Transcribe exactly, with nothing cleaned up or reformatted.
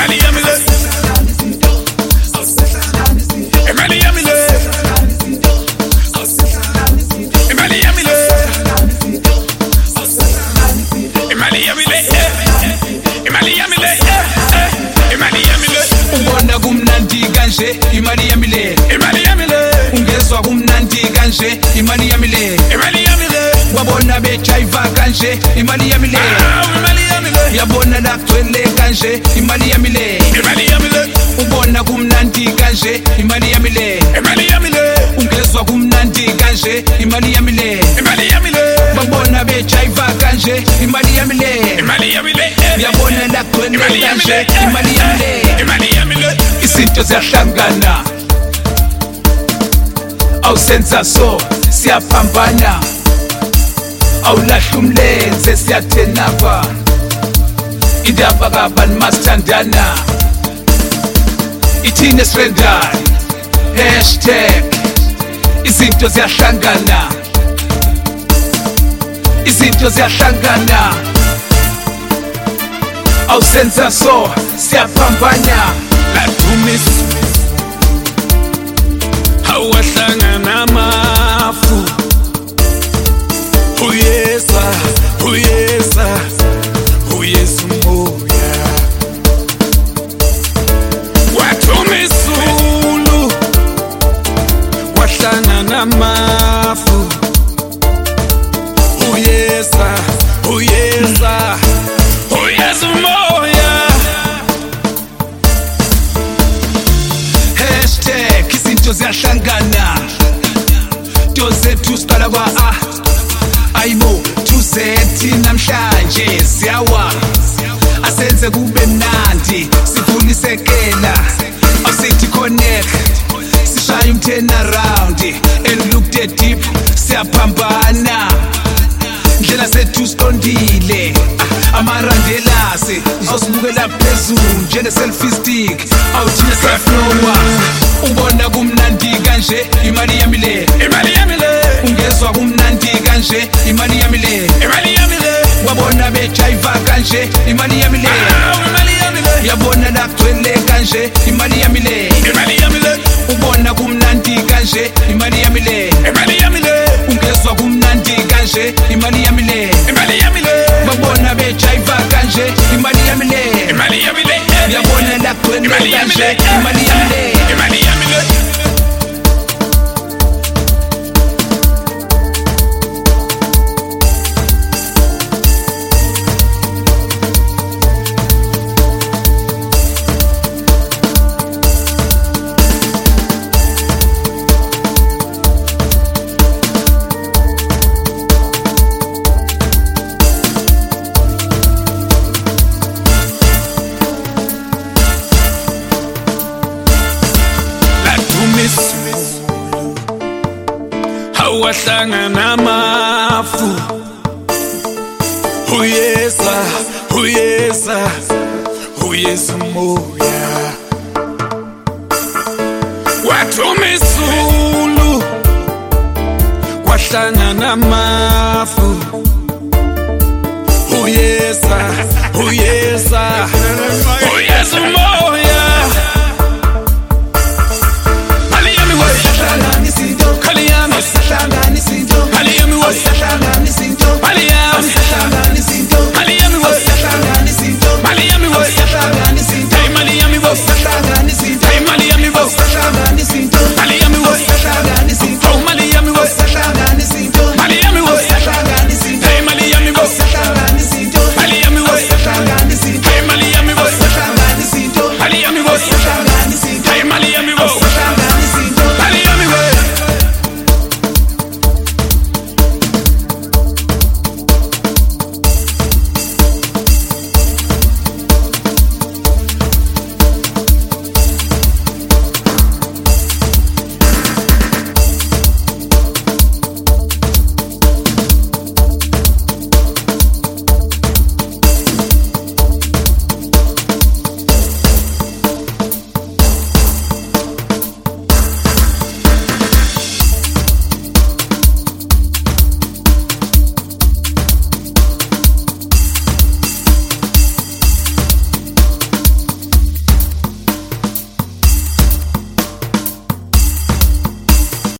imali yami le imali yami le imali yami le imali yami le imali yami le imali yami le ubona kumnandi kanje imali yami le imali yami le ungezwa kumnandi kanje imali yami le imali yami le wabona bejayiva kanje imali yami le imali yami le yabona la kugcwele kanje imali yami le imali yami le ubona kumnandi kanje imali yami le imali yami le ungezwa kumnandi kanje imali yami le imali yami le babona bejayiva kanje imali yami le imali yami le yabona la kugcwele kanje imali yami le imali yami le izinto ziyahlangana awusenza so siyaphambana awulahla umlenze siyathenaba indaba kabani masithandana ithini sirendayo hashtag izinto ziyahlangana izinto ziyahlangana awusenza so siyaphambana lathumisa hawahlangana amafu uyeza uyeza uyeza umoya wathumisulu wahlangana amafu uyeza uyeza uyeza umoya hashtag izinto ziyahlangana to zethu siqala kwa a ayibo tuzethi namhlanje siyawa asenze kube mnandi sivulisekela awusithi connect sishaya umthena round and look the deep siyaphambana ndlela zethu siqondile amarandelase uzosibukela phezulu njenge selfie stick awuthina siyaflowa ubona kumnandi kanje imali yami le imali yami le ungezwa kumnandi kanje imali yami le imali yami le wabona bejayiva kanje imali yami le imali yami le yabona la kugcwele kanje imali yami le imali yami le ubona kumnandi kanje imali yami le imali yami le ungezwa kumnandi kanje imali yami le imali yami le babona bejayiva kanje imali yami le imali yami le yabona la kugcwele kanje imali yami le imali yami le hawahlangana amafu uyeza uyeza uyeza umoya wathumisulu wahlangana amafu uyeza uyeza uyeza